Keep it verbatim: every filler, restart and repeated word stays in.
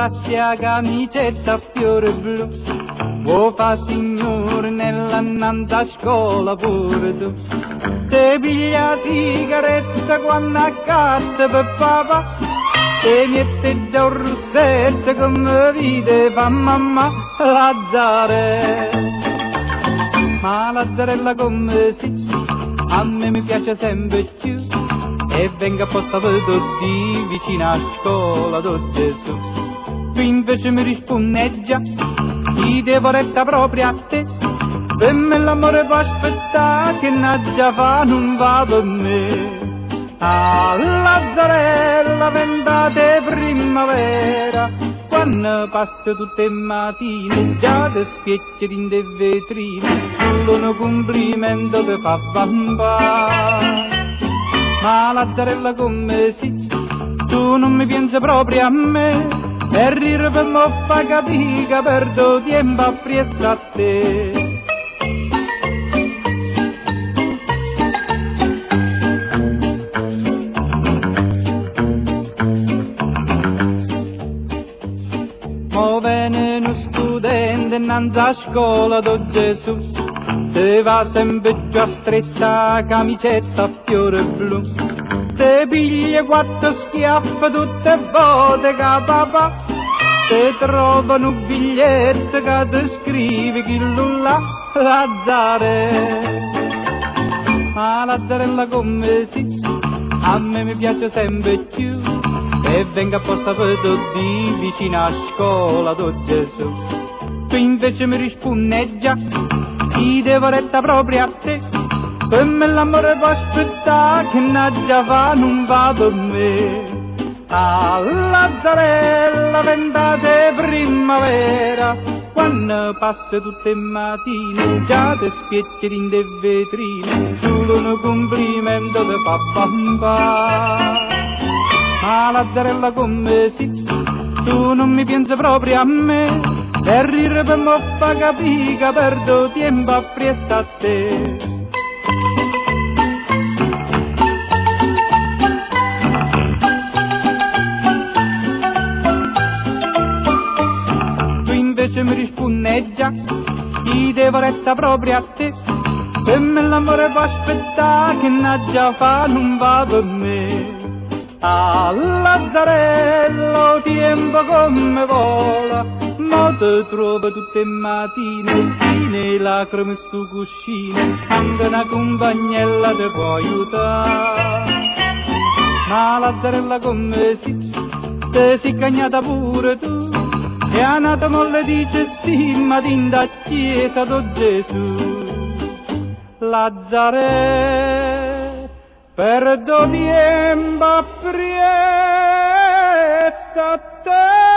grazia camicetta a fiore blu, o fa signore nella nanta scuola pure tu. Te piglia sigaretta quando accatta per papà, te mette già un rossetto come vide fa mamma Lazzare. Ma Lazzarella come si, a me mi piace sempre più, e venga apposta per tutti vicino a scuola do Gesù. Tu invece mi risponneggia, ti devo retta proprio a te, per me l'amore può aspettare, che n'aggia fa non va per me. Ah, Lazzarella, ventate primavera, quando passa tutte le mattine, già ti spiecchi in de vetrine, solo un complimento ti fa bamba. Ma Lazzarella come si, tu non mi pensi proprio a me, e rir per mo fa capire che perdo tempo a presto a te. Mo venne uno studente innanzi a scuola do Gesù, te va sempre giù a stretta camicetta a fiore blu, te piglia quattro schiaffe tutte volte che papà, te trovano un biglietto che ti scrive chi là Lazzare. Ma Lazzarella come si, a me mi piace sempre più, e venga apposta per tutti vicino a scuola do Gesù. Tu invece mi risponneggia, ti devo retta proprio a te, per me l'amore può aspettare, che n'aggia fa non va per me. Ah, Lazzarella, ventate primavera, quando passa tutte le mattine, già ti spiecchi in de vetrine, solo un complimento ti fa bamba. Ma Lazzarella come si, tu non mi pensi proprio a me, e rir per mo fa capire che perdo tempo a presto a te. Tu invece mi risponneggia, ti devo retta proprio a te, per me l'amore può aspettare, che n'aggia fa non va per me. Ah, Lazzarello, tempo come vola, ma ti trovo tutte le mattine, fine lacrime stu cuscino, anche una compagnella ti può aiutare. Ma Lazzarella come si, te si cagnata pure tu, e a nata molle dice sì, ma tinda chiesa do Gesù. Lazzarello, perdo tiempo appresso a te.